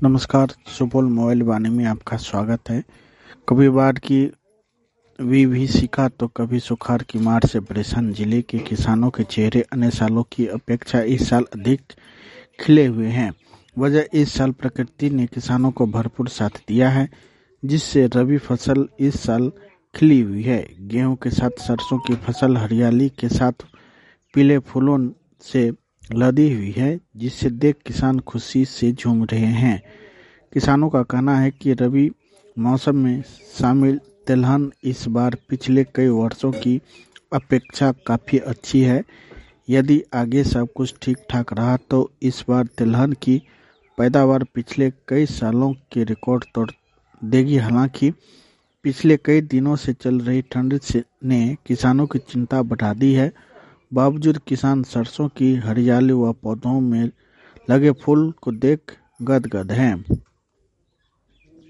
नमस्कार। सुपौल मोबाइल वाणी में आपका स्वागत है। कभी बाढ़ की विभीषिका तो कभी सुखाड़ की मार से परेशान जिले के किसानों के चेहरे अन्य सालों की अपेक्षा इस साल अधिक खिले हुए हैं। वजह इस साल प्रकृति ने किसानों को भरपूर साथ दिया है, जिससे रबी फसल इस साल खिली हुई है। गेहूं के साथ सरसों की फसल हरियाली के साथ पीले फूलों से लदी हुई है, जिसे देख किसान खुशी से झूम रहे हैं। किसानों का कहना है कि रबी मौसम में शामिल तिलहन इस बार पिछले कई वर्षों की अपेक्षा काफ़ी अच्छी है। यदि आगे सब कुछ ठीक ठाक रहा तो इस बार तिलहन की पैदावार पिछले कई सालों के रिकॉर्ड तोड़ देगी। हालांकि पिछले कई दिनों से चल रही ठंड ने किसानों की चिंता बढ़ा दी है। बावजूद किसान सरसों की हरियाली व पौधों में लगे फूल को देख गदगद हैं।